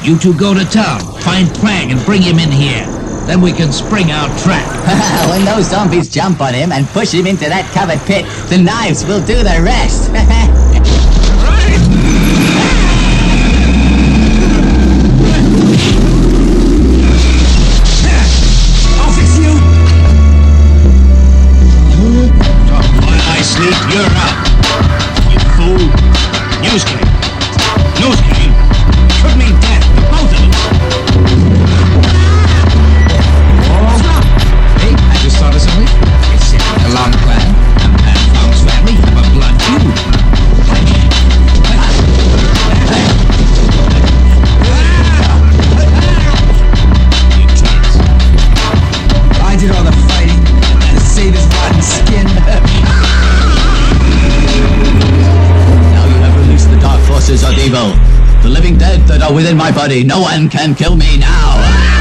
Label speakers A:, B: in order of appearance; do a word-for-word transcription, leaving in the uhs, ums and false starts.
A: You two go to town, find Krang and bring him in here. Then we can spring our trap.
B: When those zombies jump on him and push him into that covered pit, the knives will do the rest.
A: I'll fix you. So while I sleep, you're out. You fool. News came. News came. Could mean death for both of us. I just thought of something. It's simply a long plan. And Pan Frog's family have a blood feud.
C: I did all the fighting to save his rotten skin.
B: Now you have released the dark forces of evil. The living dead that are within my body. No one can kill me now.